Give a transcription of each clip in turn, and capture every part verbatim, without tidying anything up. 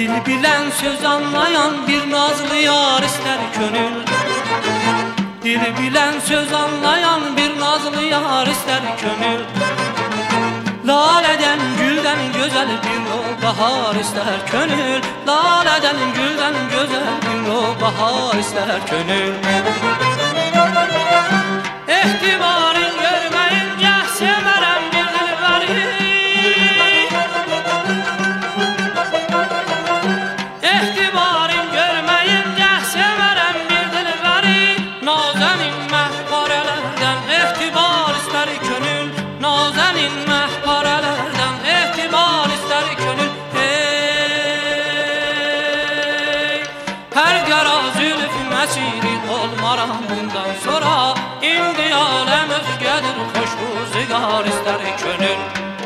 Dil bilen söz anlayan bir nazlı yar ister könül. Dil bilen söz anlayan bir nazlı yar ister könül. Laleden gülden güzel bir o bahar ister könül. Laleden gülden güzel bir o bahar ister könül. İhtibarın görmeyince semerem bir dilberi. İhtibarın görmeyince semerem bir dilberi. Nazenin mehparelerden ihtibar ister könül. Nazenin mehparelerden ihtibar ister könül. Hey, her gara zülfüm esiri olmaram bundan sonra. İndi alem özgedir hoş ruzigar ister könül.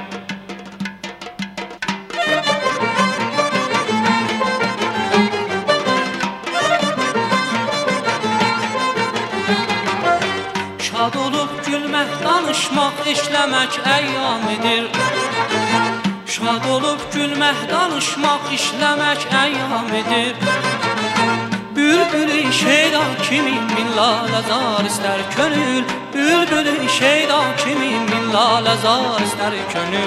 Şad olup gülmek, danışmak, işlemek eyyamidir. Şad olup gülmek, danışmak, işlemek eyyamidir. Bülbülü şeyda kimin min lalazar ister könül. Bülbülü şeyda kimin min lalazar ister könül.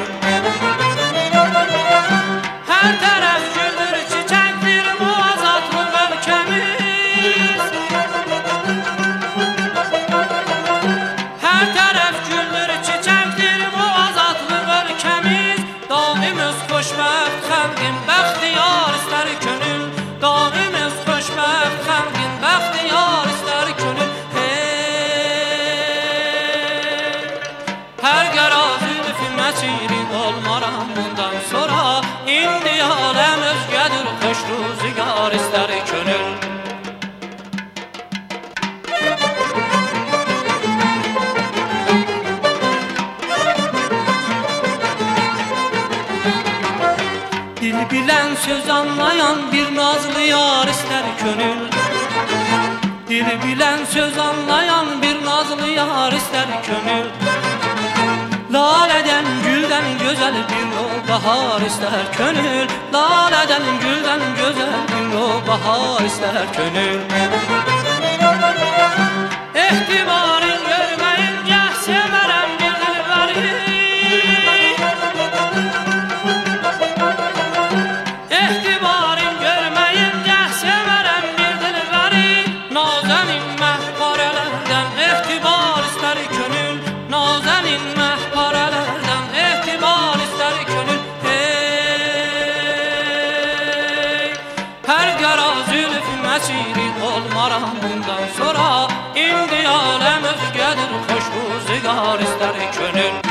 Her taraf güldür çiçektir bu azatlı ülkemiz. Her taraf güldür çiçektir bu azatlı ülkemiz. Daimiz xoşbəxt xalqin bəxtiyar ister könül. Daimiz xoşbəxt xalqin bəxtiyar ister könül. Hey, her gara zülfüm esiri olmaram bundan sonra. İndi alem özgedir hoş ruzigar ister könül. Dil bilen söz anlayan bir nazlı yar ister könül. Dil bilen söz anlayan bir nazlı yar ister könül. Laleden gülden güzel bir o bahar ister könül. Laleden gülden güzel bir o bahar ister könül. İhtibarın görmeyince semerem bir dilberi. İhtibarın görmeyince semerem bir dilberi. Nazenin mehparelerden ihtibar ister könül. Nazenin mehparelerden ihtibar ister könül. Hey, her gara zülfüm esiri olmaram bundan sonra. İndi alem özgedir hoş ruzigar ister könül.